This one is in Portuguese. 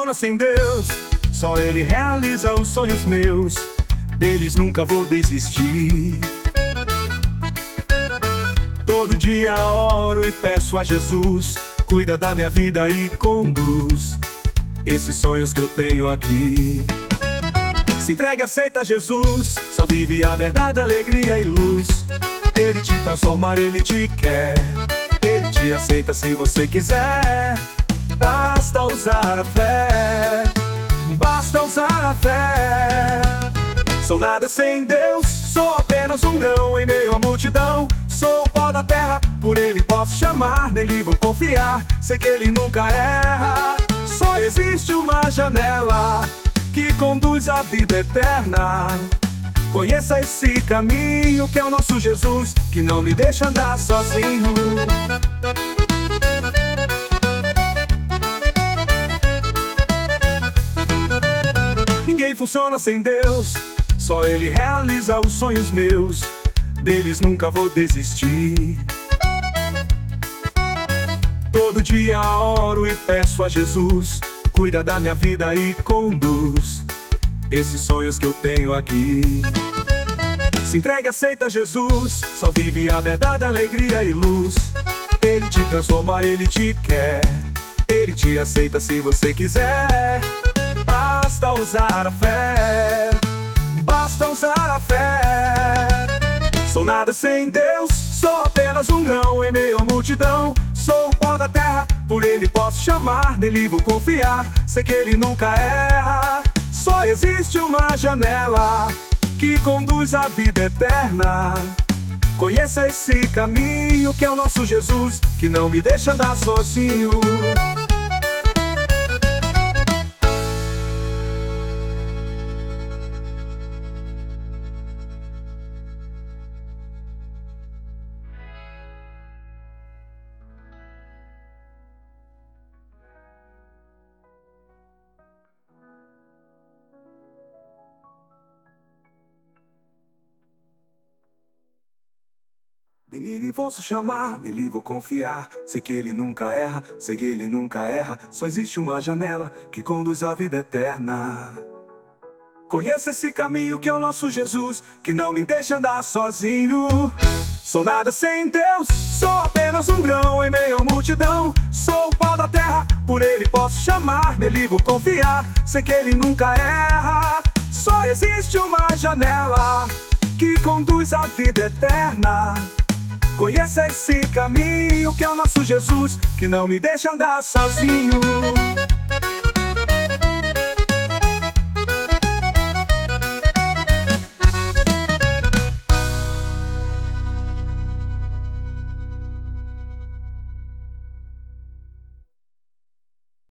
funciona sem Deus. Só Ele realiza os sonhos meus, deles nunca vou desistir. Todo dia oro e peço a Jesus, cuida da minha vida e conduz esses sonhos que eu tenho aqui. Se entrega, aceita Jesus, só vive a verdade, alegria e luz. Ele te transforma, Ele te quer, Ele te aceita se você quiser. Basta usar a fé, basta usar a fé. Sou nada sem Deus, sou apenas um grão em meio à multidão. Sou o pó da terra, por Ele posso chamar, nele vou confiar, sei que Ele nunca erra. Só existe uma janela que conduz à vida eterna. Conheça esse caminho que é o nosso Jesus, que não me deixa andar sozinho. Ninguém funciona sem Deus, só Ele realiza os sonhos meus, deles nunca vou desistir. Todo dia oro e peço a Jesus, cuida da minha vida e conduz esses sonhos que eu tenho aqui. Se entrega, aceita Jesus, só vive a verdade, alegria e luz. Ele te transforma, Ele te quer, Ele te aceita se você quiser. Basta usar a fé, basta usar a fé. Sou nada sem Deus, sou apenas um grão em meio à multidão. Sou o pó da terra, por Ele posso chamar, nele vou confiar, sei que Ele nunca erra. Só existe uma janela que conduz à vida eterna. Conheça esse caminho que é o nosso Jesus, que não me deixa andar sozinho. Nele vou chamar, nele vou confiar, sei que Ele nunca erra, sei que Ele nunca erra. Só existe uma janela que conduz à vida eterna. Conheça esse caminho que é o nosso Jesus, que não me deixa andar sozinho. Sou nada sem Deus, sou apenas um grão em meio à multidão. Sou o pó da terra, por Ele posso chamar, nele vou confiar, sei que Ele nunca erra. Só existe uma janela que conduz à vida eterna. Conheça esse caminho que é o nosso Jesus, que não me deixa andar sozinho.